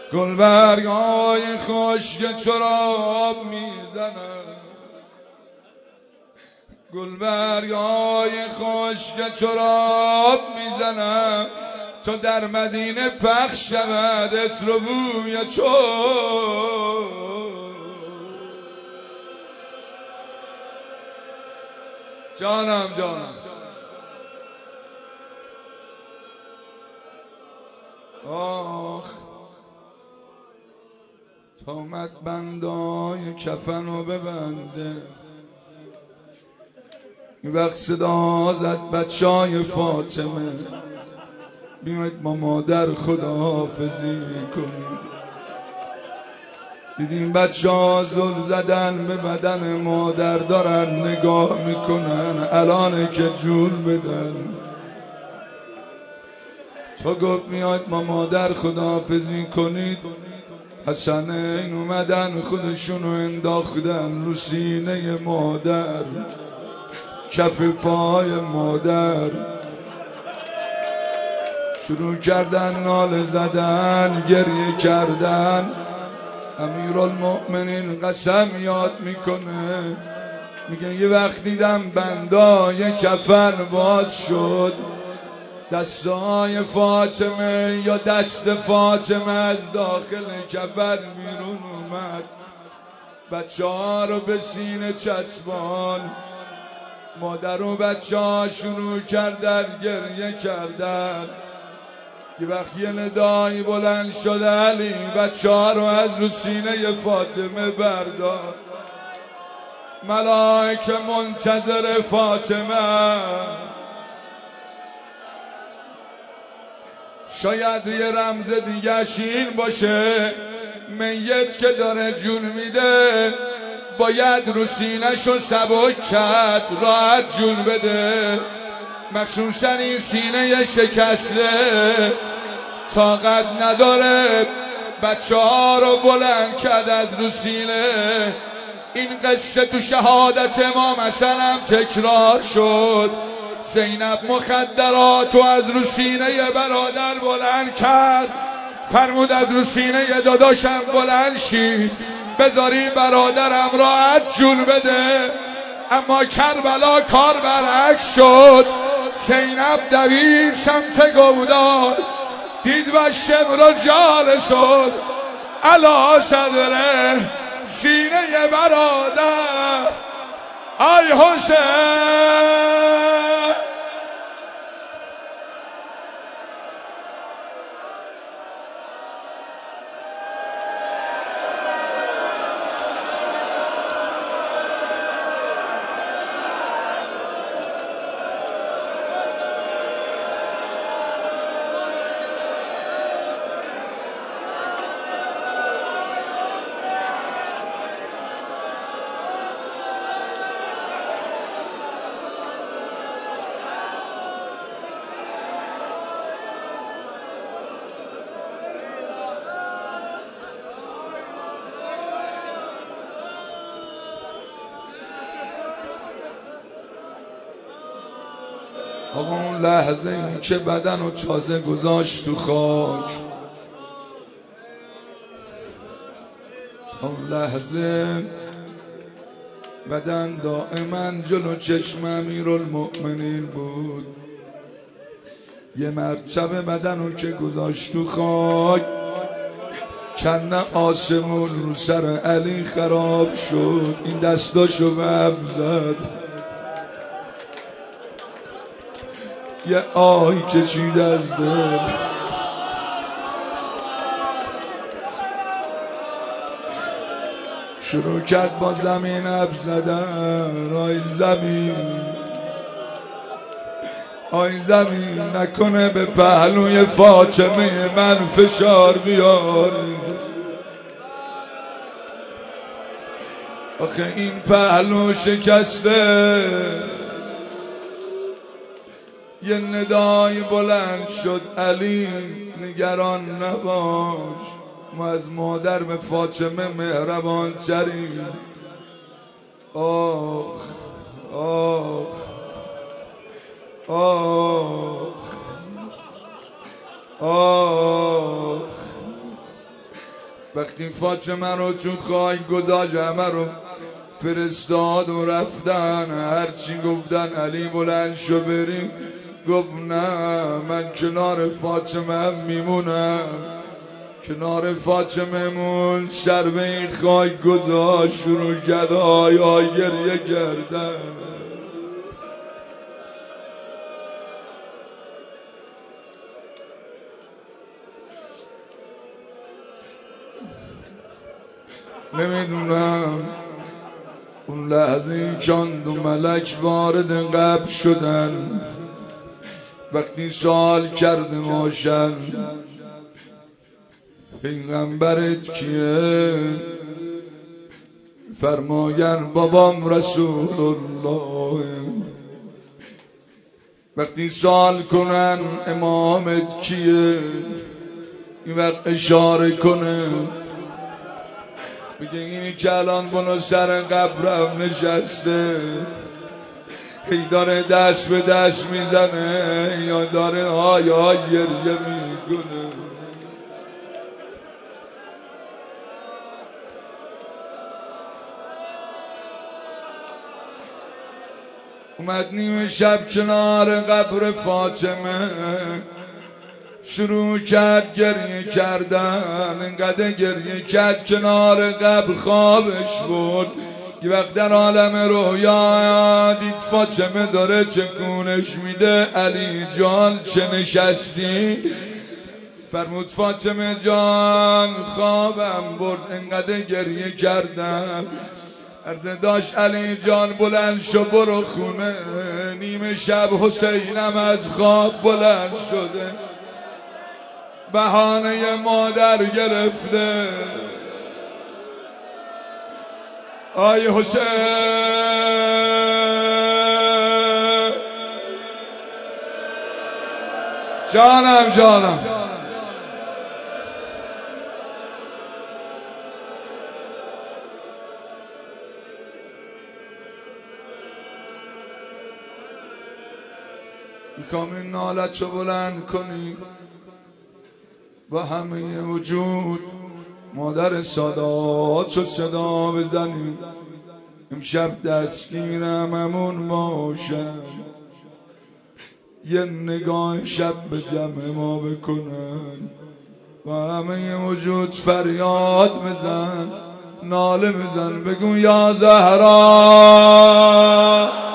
گلبرگای خشک چرا میزنن، گلبرگای خشک چرا میزنن، تا در مدینه پخش شود عطر و بوی چو. جانم آخ تا اومد بندای کفنو ببنده، این وقت صدا زد بچهای فاطمه بیاید با مادر خداحافظی کنیم. دیدیم بچه ها زل زدن به بدن مادر، دارن نگاه میکنن الانه که جون بدن. تا گفت میاید با مادر خداحافظی کنید، حسنین اومدن خودشونو انداختن رو سینه مادر، کف پای مادر، شروع کردن ناله زدن گریه کردن. امیرالمؤمنین قسم یاد میکنه، میگه یه وقت دیدم بندای کفن باز شد، دستای فاطمه یا دست فاطمه از داخل کفن بیرون اومد، بچه ها رو به سینه چسبان. مادر و بچه ها شروع کردن گریه کردن. یه وقت یه ندایی بلند شد، علی بچه ها رو از رو سینه فاطمه بردار. ملائکه منتظر فاطمه، شاید یه رمز دیگه این باشه، میت که داره جون میده باید رو سینه‌شو سبک کرد راحت جون بده، مخصوصا این سینه شکسته طاقت نداره. بچه ها رو بلند کرد از رو سینه. این قصه تو شهادت امام حسن هم تکرار شد. زینب مخدراتو از رو سینه برادر بلند کرد، فرمود از رو سینه داداشم بلند شی بذاری برادرم راحت جون بده. اما کربلا کار برعکس شد. زینب دوید سمت گودال، دید و شمر جال شد علا صدره سینه برادر. آی حسین آقا اون لحظه این که بدن و تازه گذاشت تو خاک، اون لحظه بدن دائما جلو چشم امیرالمؤمنین بود. یه مرتبه بدن رو که گذاشت تو خاک، کنه آسمون رو سر علی خراب شد. این دستاشو به هم زد، یه آی کشید از دل. شروع کرد با زمین حرف زدن. آی زمین، آی زمین نکنه به پهلوی فاطمه من فشار بیاری. آخه این پهلو شکسته. یه ندای بلند شد، علی نگران نباش، ما از مادر به فاطمه مهربان تریم. آخ آخ آخ آخ وقتی فاطمه رو تو خاک گذاشت همه رو فرستاد و رفتن، هرچی گفتن علی بلند شو بریم، گفت نه من کنار فاطمه میمونم. کنار فاطمه مون، سر به این خاک گذاشت، شروع کرد آیا گریه کردن. نمیدونم اون لحظه چند و ملک وارد قبر شدن، وقتی سوال کرده باشن پیغمبرت کیه، فرماین بابام رسول الله. وقتی سوال کنن امامت کیه، این وقت اشاره کنه بگه اینی که الان بنو سر قبرم نشسته، ای داره دست به دست میزنه یا داره آیا گریه میکنه. اومد نیم شب کنار قبر فاطمه، شروع کرد گریه کردن. انقدر گریه کرد کنار قبر خوابش بود. یه وقت در عالم رویا دید فاطمه داره چکونش میده. علی جان چه نشستی؟ فرمود فاطمه جان خوابم برد، انقدر گریه کردم. عرضه داشت علی جان بلند شو برو خونه، نیمه شب حسینم از خواب بلند شده، بهانه مادر گرفته. آی حسین جانم میخوام این نالت رو بلند کنی با همه وجود، مادر سادات رو صدا بزنی، امشب دستگیرم همون باشم، یه نگاه امشب به جمع ما بکنن، با همه وجود فریاد بزن، ناله بزن، بگو یا زهرا